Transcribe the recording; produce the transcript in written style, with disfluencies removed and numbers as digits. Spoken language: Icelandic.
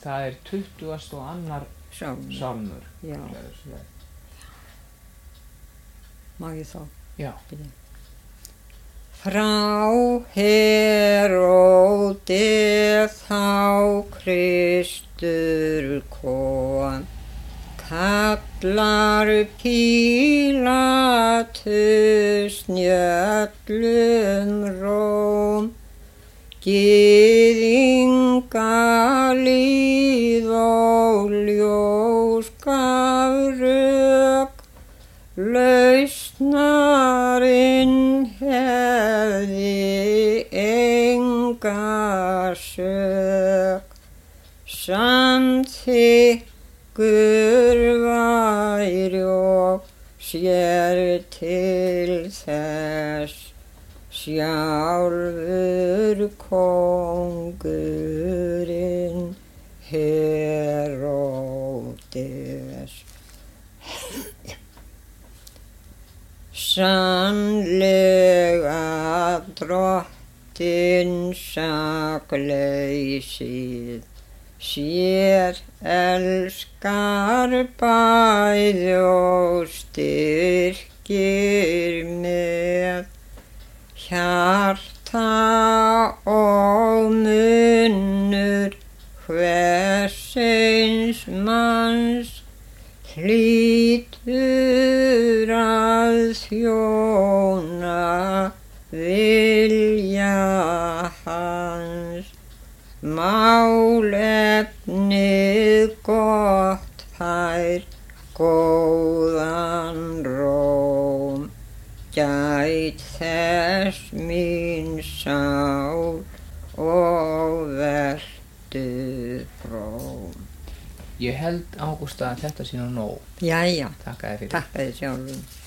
það 20. og annar sálmur. Já. Má ég þá? Já. Frá Heródi þá Kristur kom, kallar Pílatus njöllum róm, gyðingalýð og ljós gaf rök, lausnarinn hefði enga sök, samþykkur væri og sér til þess, sjálfur kóngurinn Heródes. Sannlega drottinn sakleysið sér elskar bæði og styrkir með hjarta og munnur hvers eins manns hlýtur að þjóna vilja hans. Málefnið gott fær góðan róm, gæt þess mín sál og vertu fróm. Ég held, Ágústa, að þetta sé nú nóg. Jæja, Þakka þér fyrir. takk að þið sjálfum.